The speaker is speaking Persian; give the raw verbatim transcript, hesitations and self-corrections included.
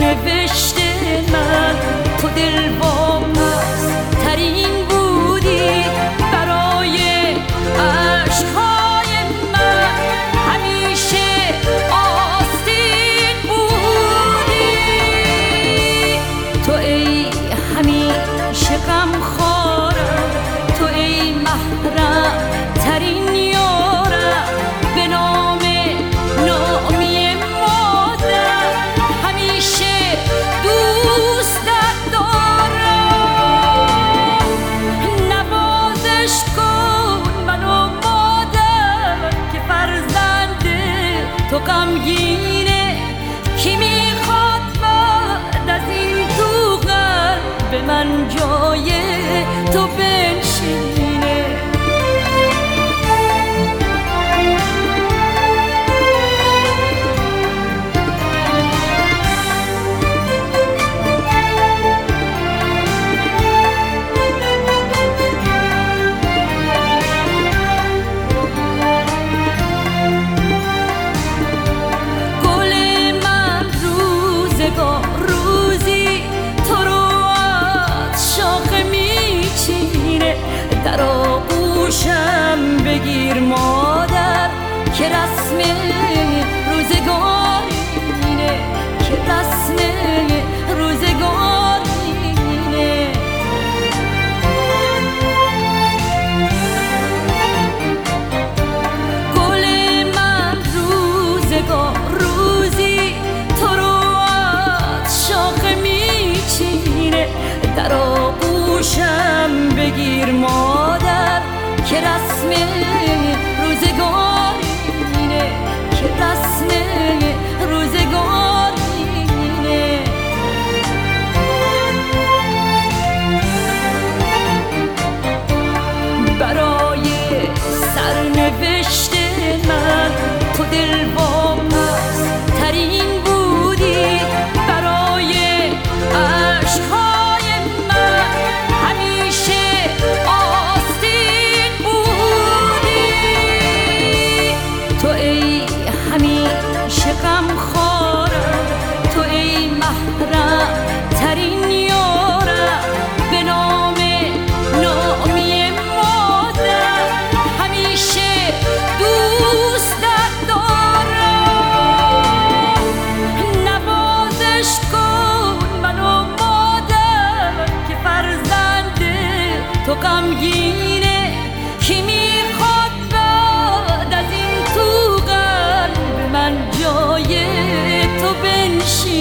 سرنوشت من تو دلواپس ترین بودی برای عشقهای من، همیشه آستین بودی تو، ای همیشه غمخوارم، تو ای محرم ترین یارم، به نام نامی مادر همیشه دوستت دارم. نوازش کن منو مادر که فرزند تو غمگینه، کی میخواد بعد از این تو قلب من جای تو بنشینه. در آغوشم بگیر مادر که رسم روزگارینه، که رسم روزگارینه. گل من روزگار روزی تو رو از شاخه میچینه، در آغوشم بگیر مادر که رسم روزگارینه، که رسم روزگارینه. برای سرنوشت من تو دلواپس ترین بودی برای عشقهای من، همیشه آستین بودی تو، ای همیشه غمخوارم، تو ای محرم ترین یارم، به نام نامی مادر همیشه دوستت دارم. نوازش کن منو مادر که فرزند تو غمگینه، کی میخواد بعد از این تو قلب من جای تو بنشینه.